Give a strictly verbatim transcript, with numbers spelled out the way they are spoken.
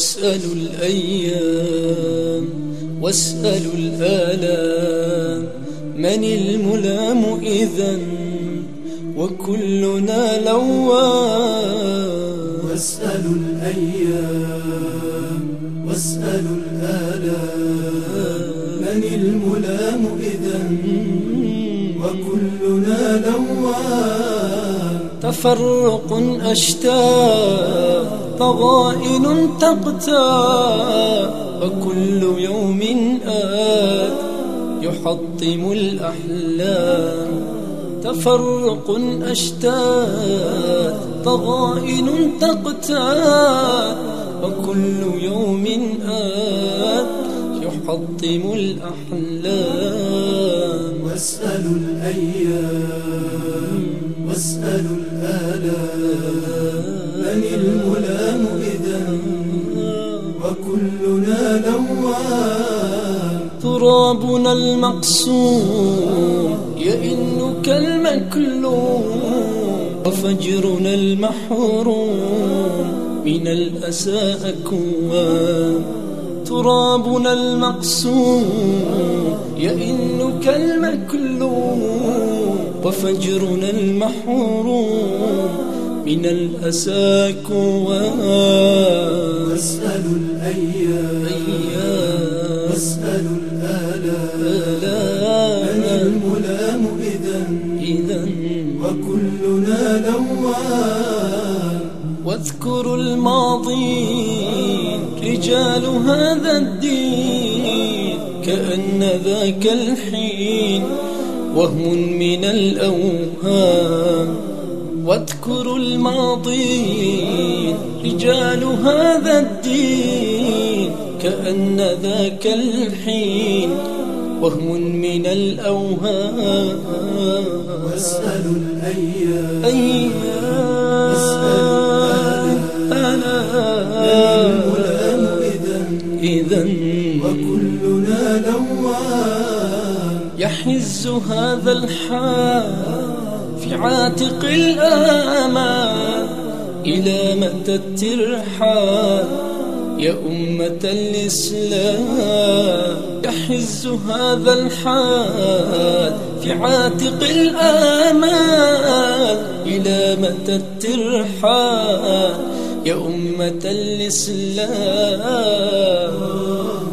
واسألوا الأيام واسألوا الآلام، من الملام إذن وكلنا لوام. واسألوا الأيام واسألوا الآلام، من الملام إذن وكلنا لوام. تفرق أشتاء ضغائن تقتاء، وكل يوم آت يحطم الأحلام. تفرق أشتاء ضغائن تقتاء، وكل يوم آت يحطم الأحلام. واسألوا الأيام واسألوا الآلام، من الملام إذن وكلنا لوام. ترابنا المقسوم يئن كالمكلوم، وفجرنا المحروم من الأسى أكوام. ترابنا المقسوم يئن كالمكلوم، وفجرنا المحروم من الأسى كوام. واسألوا الأيام واسألوا الآلام، من الملام إذن وكلنا لوام. واذكروا الماضين رجال هذا الدين، كأن ذاك الحين وهم من الأوهام. واذكروا الماضين رجال هذا الدين، كأن ذاك الحين وهم من الأوهام. واسألوا الأيام أيام الملام إذن وكلنا لوام. يحز هذا الحال في عاتق الآمال، إلى متى الترحال يا أمة الإسلام. يحز هذا الحال في عاتق الآمال، إلى متى الترحال يا أمة الإسلام.